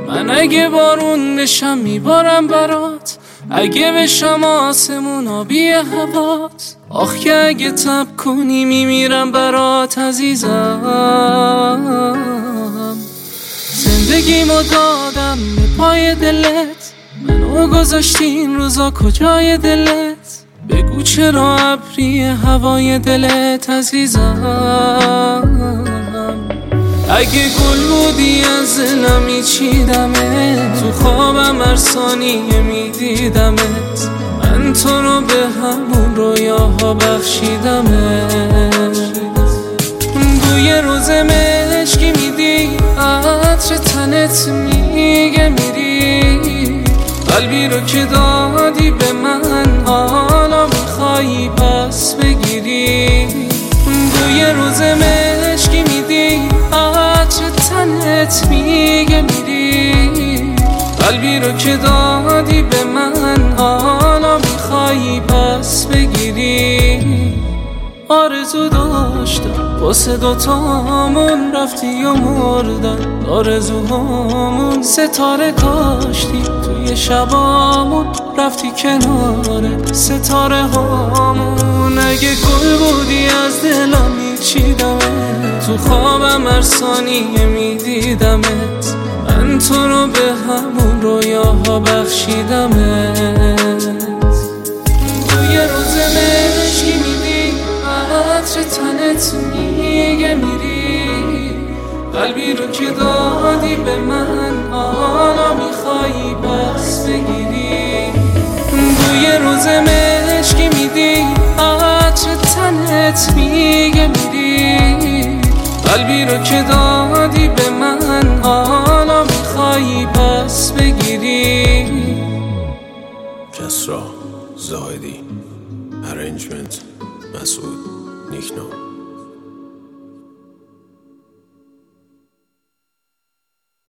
من اگه بارون بشم میبارم برات، اگه بشم آسمون آبی هوات. آخ که اگه تب کنی میمیرم برات عزیزم. زندگیمو دادم به پای دلت، منو گذاشتی این روزا کجای دلت؟ بگو چرا ابری هوای دلت عزیزم. اگه گل بودی از دلم میچیدمت، تو خوابم هر ثانیه میدیدمت. من تو رو به همون رویاها بخشیدمت. بوی روز مشکی میدی، عطر تنت میگه میری. قلبی رو که دادی به من، حالا میخوایی پس بگیری. بوی روز مشکی میدی، عطر تنت میگه میری. قلبی رو که دادی به من، حالا میخوایی پس بگیری. آرزو داشتم واسه دوتامون، رفتی و مردن آرزوهامون. ستاره کاشتی توی شبامون، رفتی کنار ستاره هامون. اگه گل بودی از دلم میچیدمت، تو خوابم هر ثانیه میدیدمت. من تو رو به همون رویاها بخشیدمت. توی روز مشکی میدی، عطر تنت میگه میری. قلبی رو که دادی به من، حالا میخوایی پس بگیری. بوی روز مشکی میدی، عطر تنت میگه میری. قلبی رو که دادی به من، حالا میخوایی پس بگیری. کسرا زاهدی، ارنجمنت مسعود نیکنام.